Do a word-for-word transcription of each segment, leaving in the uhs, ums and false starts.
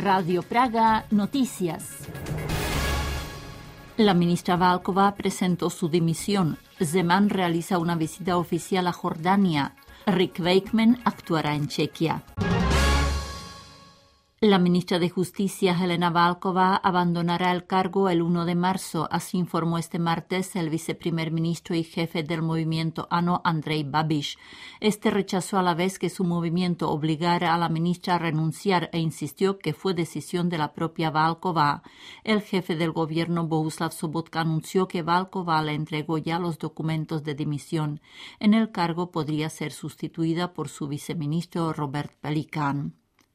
Radio Praga Noticias. La ministra Válková presentó su dimisión. Zeman realiza una visita oficial a Jordania. Rick Wakeman actuará en Chequia. La ministra de Justicia, Helena Válková, abandonará el cargo el primero de marzo, así informó este martes el viceprimer ministro y jefe del movimiento ANO, Andrej Babiš. Este rechazó a la vez que su movimiento obligara a la ministra a renunciar e insistió que fue decisión de la propia Válková. El jefe del gobierno, Bohuslav Sobotka, anunció que Válková le entregó ya los documentos de dimisión. En el cargo podría ser sustituida por su viceministro Robert Pelikán.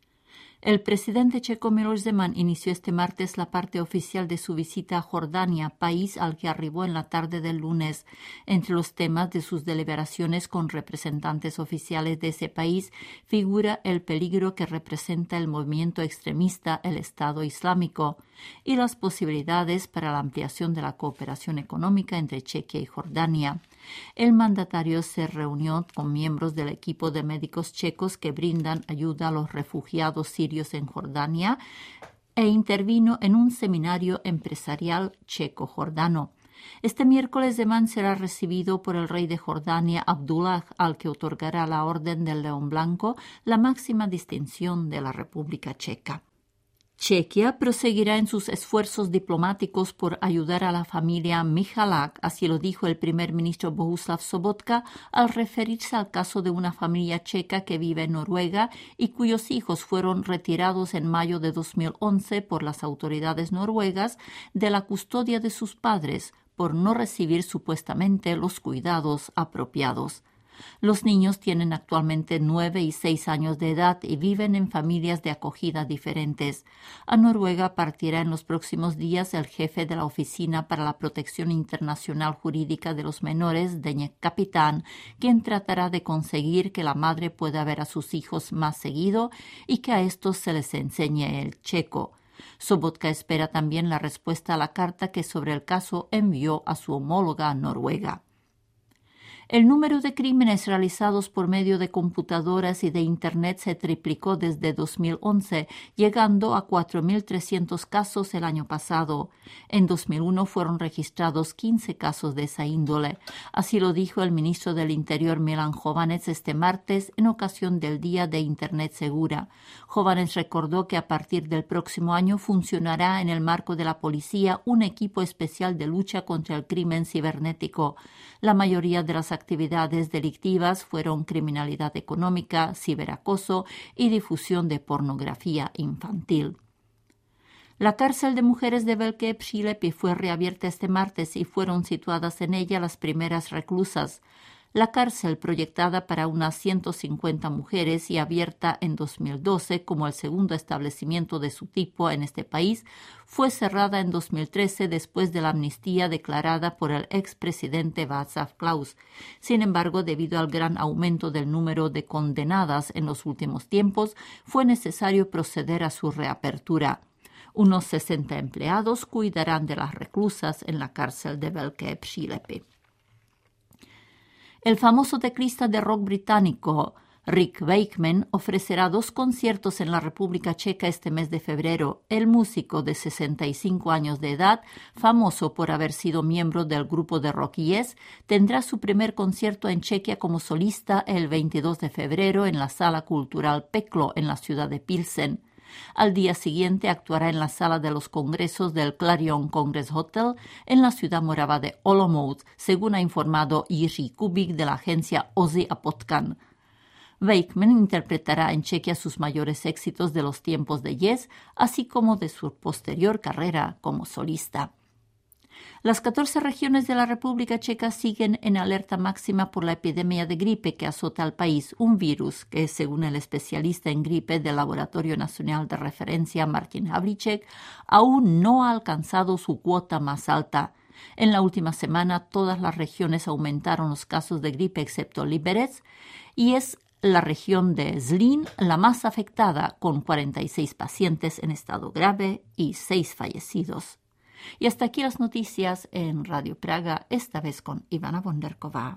El presidente checo Miloš Zeman inició este martes la parte oficial de su visita a Jordania, país al que arribó en la tarde del lunes. Entre los temas de sus deliberaciones con representantes oficiales de ese país figura el peligro que representa el movimiento extremista el Estado Islámico y las posibilidades para la ampliación de la cooperación económica entre Chequia y Jordania. El mandatario se reunió con miembros del equipo de médicos checos que brindan ayuda a los refugiados sirios en Jordania e intervino en un seminario empresarial checo-jordano. Este miércoles Zeman será recibido por el rey de Jordania, Abdullah, al que otorgará la Orden del León Blanco, la máxima distinción de la República Checa. Chequia proseguirá en sus esfuerzos diplomáticos por ayudar a la familia Michalak, así lo dijo el primer ministro Bohuslav Sobotka al referirse al caso de una familia checa que vive en Noruega y cuyos hijos fueron retirados en mayo de dos mil once por las autoridades noruegas de la custodia de sus padres por no recibir supuestamente los cuidados apropiados. Los niños tienen actualmente nueve y seis años de edad y viven en familias de acogida diferentes. A Noruega partirá en los próximos días el jefe de la Oficina para la Protección Internacional Jurídica de los Menores, Deněk Kapitán, quien tratará de conseguir que la madre pueda ver a sus hijos más seguido y que a estos se les enseñe el checo. Sobotka espera también la respuesta a la carta que sobre el caso envió a su homóloga noruega. El número de crímenes realizados por medio de computadoras y de Internet se triplicó desde dos mil once, llegando a cuatro mil trescientos casos el año pasado. En dos mil uno fueron registrados quince casos de esa índole. Así lo dijo el ministro del Interior Milan Chovanec este martes en ocasión del Día de Internet Segura. Chovanec recordó que a partir del próximo año funcionará en el marco de la policía un equipo especial de lucha contra el crimen cibernético. La mayoría de las actividades delictivas fueron criminalidad económica, ciberacoso y difusión de pornografía infantil. La cárcel de mujeres de Velké Přílepy fue reabierta este martes y fueron situadas en ella las primeras reclusas. La cárcel, proyectada para unas ciento cincuenta mujeres y abierta en dos mil doce como el segundo establecimiento de su tipo en este país, fue cerrada en dos mil trece después de la amnistía declarada por el expresidente Václav Klaus. Sin embargo, debido al gran aumento del número de condenadas en los últimos tiempos, fue necesario proceder a su reapertura. Unos sesenta empleados cuidarán de las reclusas en la cárcel de Velké Přílepy. El famoso teclista de rock británico Rick Wakeman ofrecerá dos conciertos en la República Checa este mes de febrero. El músico de sesenta y cinco años de edad, famoso por haber sido miembro del grupo de rock Yes, tendrá su primer concierto en Chequia como solista el veintidós de febrero en la Sala Cultural Peklo en la ciudad de Pilsen. Al día siguiente actuará en la sala de los congresos del Clarion Congress Hotel en la ciudad morava de Olomouc, según ha informado Jiří Kubík de la agencia Ozzy a Potkan. Wakeman interpretará en Chequia sus mayores éxitos de los tiempos de Yes, así como de su posterior carrera como solista. Las catorce regiones de la República Checa siguen en alerta máxima por la epidemia de gripe que azota al país, un virus que, según el especialista en gripe del Laboratorio Nacional de Referencia Martin Havlíček, aún no ha alcanzado su cuota más alta. En la última semana, todas las regiones aumentaron los casos de gripe excepto Liberec, y es la región de Zlín la más afectada, con cuarenta y seis pacientes en estado grave y seis fallecidos. Y hasta aquí las noticias en Radio Praga, esta vez con Ivana Bonderková.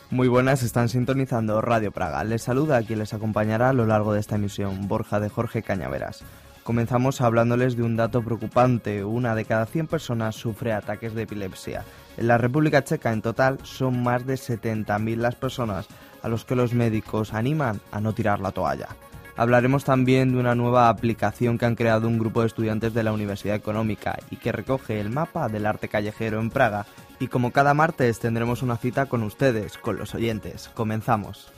Muy buenas, están sintonizando Radio Praga. Les saluda a quien les acompañará a lo largo de esta emisión, Borja de Jorge Cañaveras. Comenzamos hablándoles de un dato preocupante. Una de cada cien personas sufre ataques de epilepsia. En la República Checa, en total, son más de setenta mil las personas a los que los médicos animan a no tirar la toalla. Hablaremos también de una nueva aplicación que han creado un grupo de estudiantes de la Universidad Económica y que recoge el mapa del arte callejero en Praga. Y como cada martes tendremos una cita con ustedes, con los oyentes. Comenzamos.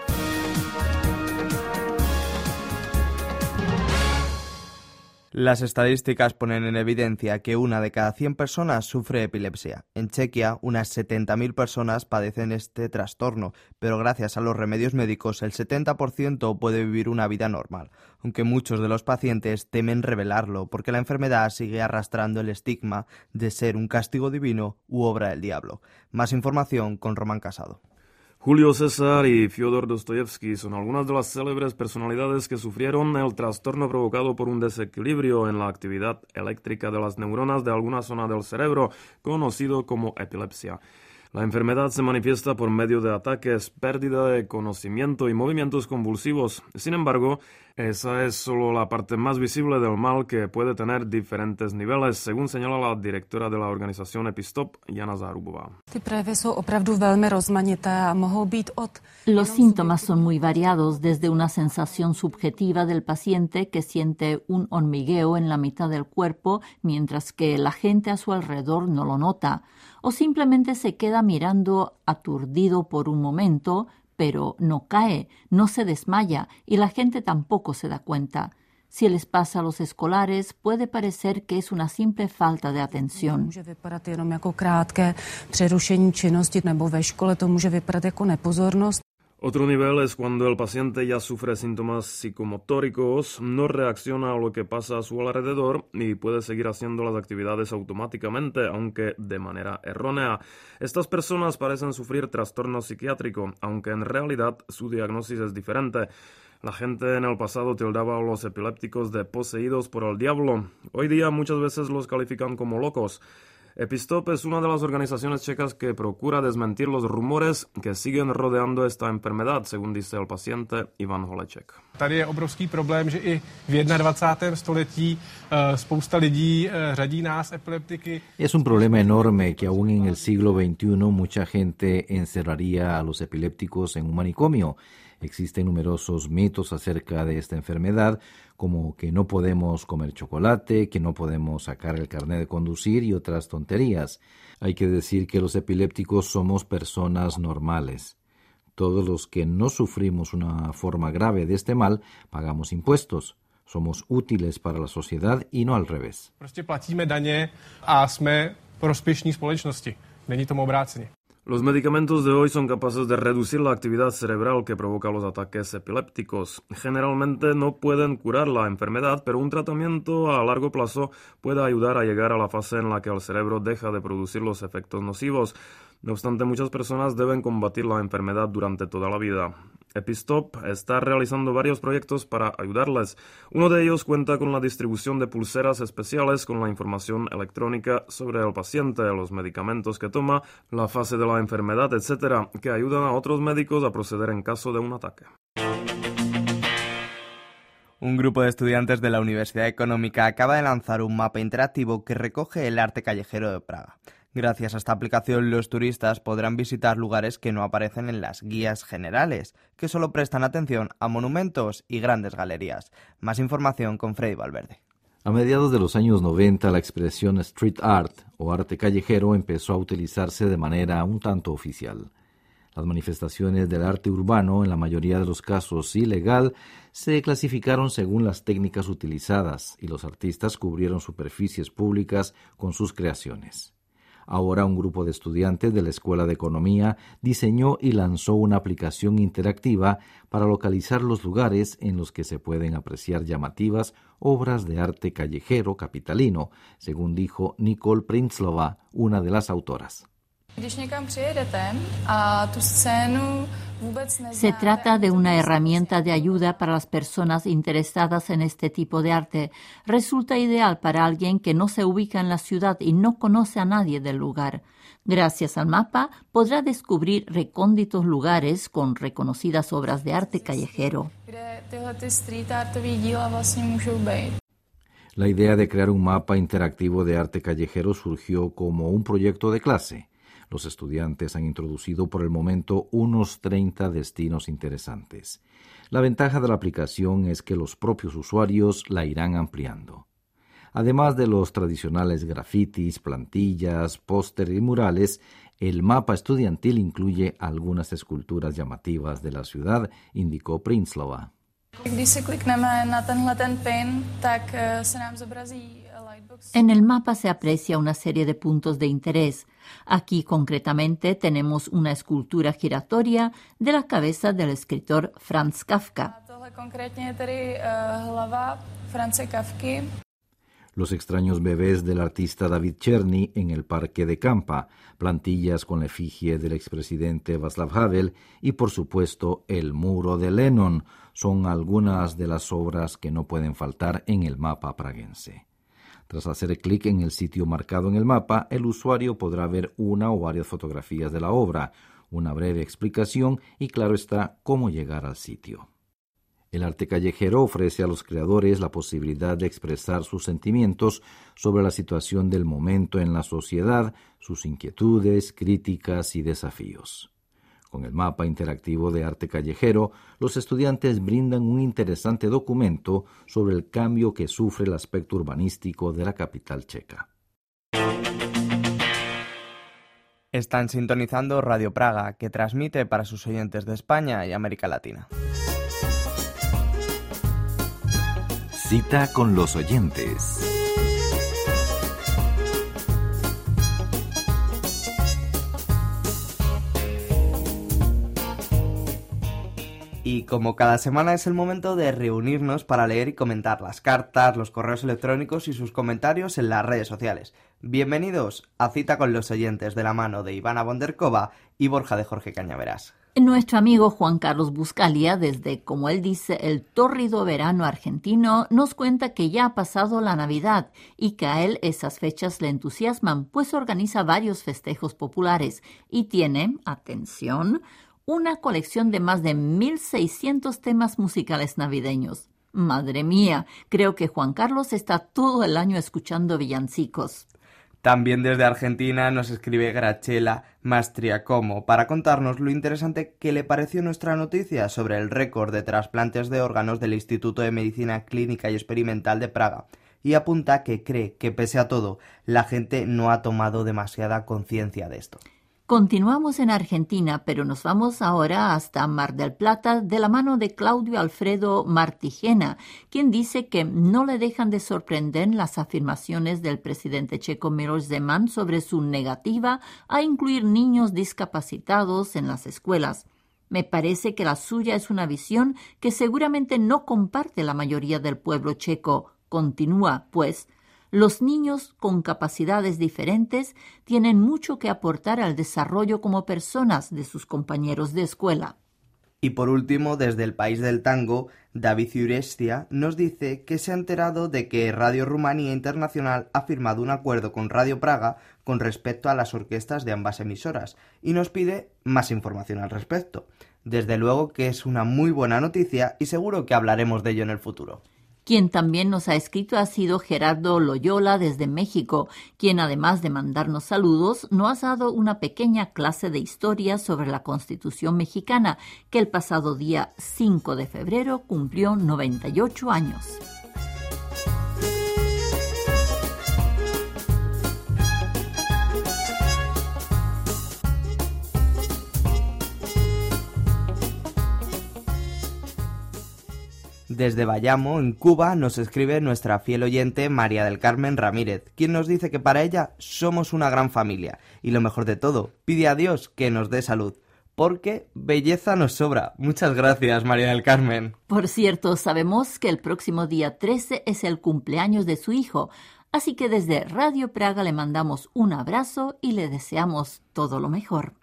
Las estadísticas ponen en evidencia que una de cada cien personas sufre epilepsia. En Chequia, unas setenta mil personas padecen este trastorno, pero gracias a los remedios médicos el setenta por ciento puede vivir una vida normal, aunque muchos de los pacientes temen revelarlo porque la enfermedad sigue arrastrando el estigma de ser un castigo divino u obra del diablo. Más información con Román Casado. Julio César y Fyodor Dostoyevsky son algunas de las célebres personalidades que sufrieron el trastorno provocado por un desequilibrio en la actividad eléctrica de las neuronas de alguna zona del cerebro, conocido como epilepsia. La enfermedad se manifiesta por medio de ataques, pérdida de conocimiento y movimientos convulsivos. Sin embargo, esa es solo la parte más visible del mal, que puede tener diferentes niveles, según señala la directora de la organización Epistop, Jana Zárubová. Los síntomas son muy variados, desde una sensación subjetiva del paciente que siente un hormigueo en la mitad del cuerpo, mientras que la gente a su alrededor no lo nota, o simplemente se queda mirando aturdido por un momento, pero no cae, no se desmaya y la gente tampoco se da cuenta. Si les pasa a los escolares, puede parecer que es una simple falta de atención. Otro nivel es cuando el paciente ya sufre síntomas psicomotóricos, no reacciona a lo que pasa a su alrededor y puede seguir haciendo las actividades automáticamente, aunque de manera errónea. Estas personas parecen sufrir trastorno psiquiátrico, aunque en realidad su diagnóstico es diferente. La gente en el pasado tildaba a los epilépticos de poseídos por el diablo. Hoy día muchas veces los califican como locos. Epistop es una de las organizaciones checas que procura desmentir los rumores que siguen rodeando esta enfermedad, según dice el paciente Ivan Holeček. Tady je obrovský problém, že i v dvacátém prvním století spousta lidí řadí nás epileptiky. Es un problema enorme que aún en el siglo veintiuno mucha gente encerraría a los epilépticos en un manicomio. Existen numerosos mitos acerca de esta enfermedad, como que no podemos comer chocolate, que no podemos sacar el carnet de conducir y otras tonterías. Hay que decir que los epilépticos somos personas normales. Todos los que no sufrimos una forma grave de este mal pagamos impuestos. Somos útiles para la sociedad y no al revés. Prostě platíme daně a jsme prospěšní společnosti. Není tomu obráceně. Los medicamentos de hoy son capaces de reducir la actividad cerebral que provoca los ataques epilépticos. Generalmente no pueden curar la enfermedad, pero un tratamiento a largo plazo puede ayudar a llegar a la fase en la que el cerebro deja de producir los efectos nocivos. No obstante, muchas personas deben combatir la enfermedad durante toda la vida. Epistop está realizando varios proyectos para ayudarles. Uno de ellos cuenta con la distribución de pulseras especiales con la información electrónica sobre el paciente, los medicamentos que toma, la fase de la enfermedad, etcétera, que ayudan a otros médicos a proceder en caso de un ataque. Un grupo de estudiantes de la Universidad Económica acaba de lanzar un mapa interactivo que recoge el arte callejero de Praga. Gracias a esta aplicación, los turistas podrán visitar lugares que no aparecen en las guías generales, que solo prestan atención a monumentos y grandes galerías. Más información con Freddy Valverde. A mediados de los años noventa, la expresión street art o arte callejero empezó a utilizarse de manera un tanto oficial. Las manifestaciones del arte urbano, en la mayoría de los casos ilegal, se clasificaron según las técnicas utilizadas y los artistas cubrieron superficies públicas con sus creaciones. Ahora un grupo de estudiantes de la Escuela de Economía diseñó y lanzó una aplicación interactiva para localizar los lugares en los que se pueden apreciar llamativas obras de arte callejero capitalino, según dijo Nicole Prinslova, una de las autoras. Se trata de una herramienta de ayuda para las personas interesadas en este tipo de arte. Resulta ideal para alguien que no se ubica en la ciudad y no conoce a nadie del lugar. Gracias al mapa podrá descubrir recónditos lugares con reconocidas obras de arte callejero. La idea de crear un mapa interactivo de arte callejero surgió como un proyecto de clase. Los estudiantes han introducido por el momento unos treinta destinos interesantes. La ventaja de la aplicación es que los propios usuarios la irán ampliando. Además de los tradicionales grafitis, plantillas, pósteres y murales, el mapa estudiantil incluye algunas esculturas llamativas de la ciudad, indicó Prinslova. En el mapa se aprecia una serie de puntos de interés. Aquí concretamente tenemos una escultura giratoria de la cabeza del escritor Franz Kafka. Los extraños bebés del artista David Cherny en el Parque de Campa, plantillas con la efigie del expresidente Václav Havel y, por supuesto, el muro de Lennon son algunas de las obras que no pueden faltar en el mapa praguense. Tras hacer clic en el sitio marcado en el mapa, el usuario podrá ver una o varias fotografías de la obra, una breve explicación y, claro está, cómo llegar al sitio. El arte callejero ofrece a los creadores la posibilidad de expresar sus sentimientos sobre la situación del momento en la sociedad, sus inquietudes, críticas y desafíos. Con el mapa interactivo de arte callejero, los estudiantes brindan un interesante documento sobre el cambio que sufre el aspecto urbanístico de la capital checa. Están sintonizando Radio Praga, que transmite para sus oyentes de España y América Latina. Cita con los oyentes. Y como cada semana es el momento de reunirnos para leer y comentar las cartas, los correos electrónicos y sus comentarios en las redes sociales. Bienvenidos a Cita con los oyentes, de la mano de Ivana Bonderkova y Borja de Jorge Cañaveras. Nuestro amigo Juan Carlos Buscalia, desde, como él dice, el tórrido verano argentino, nos cuenta que ya ha pasado la Navidad y que a él esas fechas le entusiasman, pues organiza varios festejos populares y tiene, atención, una colección de más de mil seiscientos temas musicales navideños. Madre mía, creo que Juan Carlos está todo el año escuchando villancicos. También desde Argentina nos escribe Graciela Mastriacomo para contarnos lo interesante que le pareció nuestra noticia sobre el récord de trasplantes de órganos del Instituto de Medicina Clínica y Experimental de Praga, y apunta que cree que, pese a todo, la gente no ha tomado demasiada conciencia de esto. Continuamos en Argentina, pero nos vamos ahora hasta Mar del Plata de la mano de Claudio Alfredo Martigena, quien dice que no le dejan de sorprender las afirmaciones del presidente checo Miloš Zeman sobre su negativa a incluir niños discapacitados en las escuelas. Me parece que la suya es una visión que seguramente no comparte la mayoría del pueblo checo. Continúa, pues, los niños con capacidades diferentes tienen mucho que aportar al desarrollo como personas de sus compañeros de escuela. Y por último, desde el país del tango, David Iurestia nos dice que se ha enterado de que Radio Rumanía Internacional ha firmado un acuerdo con Radio Praga con respecto a las orquestas de ambas emisoras y nos pide más información al respecto. Desde luego que es una muy buena noticia y seguro que hablaremos de ello en el futuro. Quien también nos ha escrito ha sido Gerardo Loyola desde México, quien además de mandarnos saludos, nos ha dado una pequeña clase de historia sobre la Constitución mexicana, que el pasado día cinco de febrero cumplió noventa y ocho años. Desde Bayamo, en Cuba, nos escribe nuestra fiel oyente María del Carmen Ramírez, quien nos dice que para ella somos una gran familia y lo mejor de todo, pide a Dios que nos dé salud, porque belleza nos sobra. Muchas gracias, María del Carmen. Por cierto, sabemos que el próximo día trece es el cumpleaños de su hijo, así que desde Radio Praga le mandamos un abrazo y le deseamos todo lo mejor.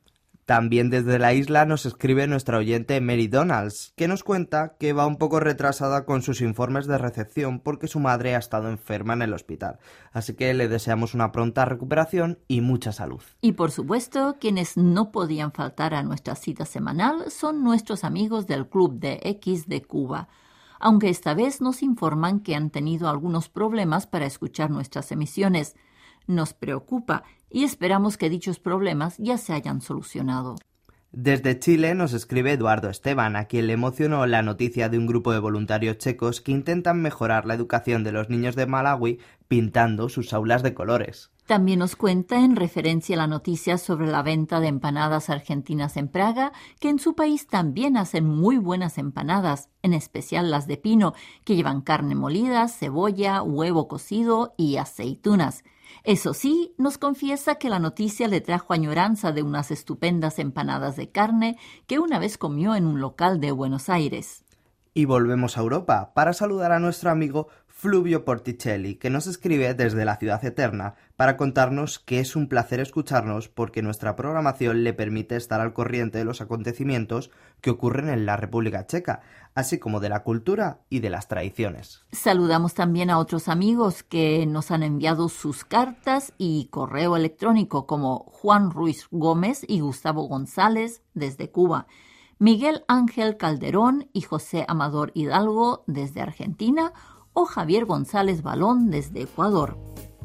También desde la isla nos escribe nuestra oyente Mary Donalds, que nos cuenta que va un poco retrasada con sus informes de recepción porque su madre ha estado enferma en el hospital. Así que le deseamos una pronta recuperación y mucha salud. Y por supuesto, quienes no podían faltar a nuestra cita semanal son nuestros amigos del Club de X de Cuba, aunque esta vez nos informan que han tenido algunos problemas para escuchar nuestras emisiones. Nos preocupa y esperamos que dichos problemas ya se hayan solucionado. Desde Chile nos escribe Eduardo Esteban, a quien le emocionó la noticia de un grupo de voluntarios checos que intentan mejorar la educación de los niños de Malawi pintando sus aulas de colores. También nos cuenta, en referencia a la noticia sobre la venta de empanadas argentinas en Praga, que en su país también hacen muy buenas empanadas, en especial las de pino, que llevan carne molida, cebolla, huevo cocido y aceitunas. Eso sí, nos confiesa que la noticia le trajo añoranza de unas estupendas empanadas de carne que una vez comió en un local de Buenos Aires. Y volvemos a Europa para saludar a nuestro amigo Fluvio Porticelli, que nos escribe desde la Ciudad Eterna para contarnos que es un placer escucharnos porque nuestra programación le permite estar al corriente de los acontecimientos que ocurren en la República Checa, así como de la cultura y de las tradiciones. Saludamos también a otros amigos que nos han enviado sus cartas y correo electrónico, como Juan Ruiz Gómez y Gustavo González desde Cuba, Miguel Ángel Calderón y José Amador Hidalgo desde Argentina, o Javier González Balón desde Ecuador.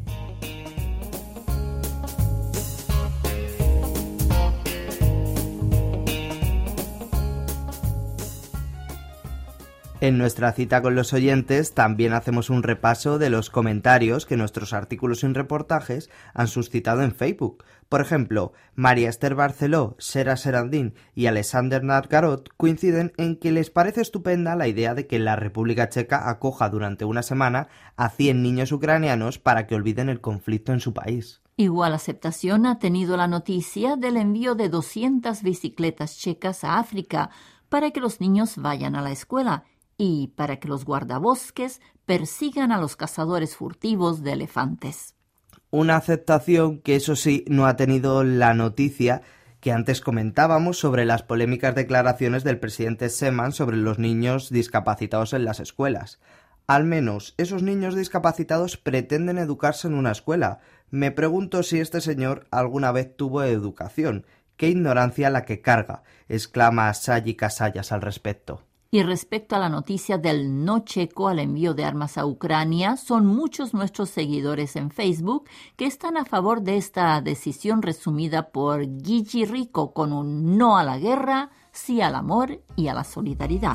En nuestra cita con los oyentes también hacemos un repaso de los comentarios que nuestros artículos y reportajes han suscitado en Facebook. Por ejemplo, María Esther Barceló, Sera Serandín y Alexander Nargarot coinciden en que les parece estupenda la idea de que la República Checa acoja durante una semana a cien niños ucranianos para que olviden el conflicto en su país. Igual aceptación ha tenido la noticia del envío de doscientas bicicletas checas a África para que los niños vayan a la escuela y para que los guardabosques persigan a los cazadores furtivos de elefantes. Una aceptación que, eso sí, no ha tenido la noticia que antes comentábamos sobre las polémicas declaraciones del presidente Zeman sobre los niños discapacitados en las escuelas. Al menos esos niños discapacitados pretenden educarse en una escuela. Me pregunto si este señor alguna vez tuvo educación. ¡Qué ignorancia la que carga!, exclama Sayi Casayas al respecto. Y respecto a la noticia del no checo al envío de armas a Ucrania, son muchos nuestros seguidores en Facebook que están a favor de esta decisión resumida por Gigi Rico con un no a la guerra, sí al amor y a la solidaridad.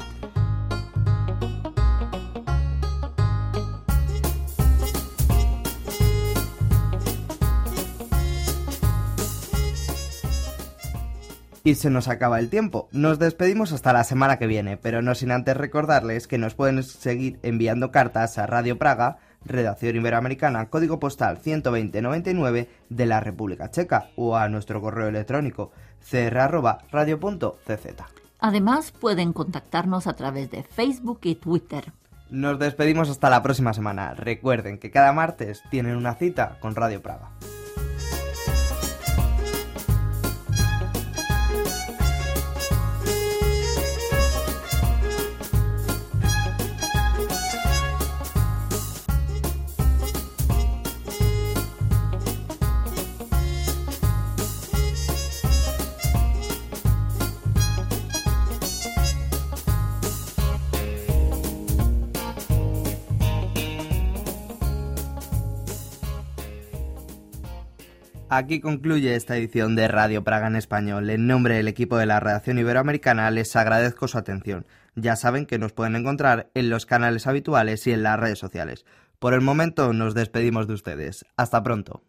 Y se nos acaba el tiempo. Nos despedimos hasta la semana que viene, pero no sin antes recordarles que nos pueden seguir enviando cartas a Radio Praga, Redacción Iberoamericana, código postal ciento veinte noventa y nueve de la República Checa, o a nuestro correo electrónico c r arroba radio punto c z. Además, pueden contactarnos a través de Facebook y Twitter. Nos despedimos hasta la próxima semana. Recuerden que cada martes tienen una cita con Radio Praga. Aquí concluye esta edición de Radio Praga en español. En nombre del equipo de la redacción iberoamericana les agradezco su atención. Ya saben que nos pueden encontrar en los canales habituales y en las redes sociales. Por el momento nos despedimos de ustedes. Hasta pronto.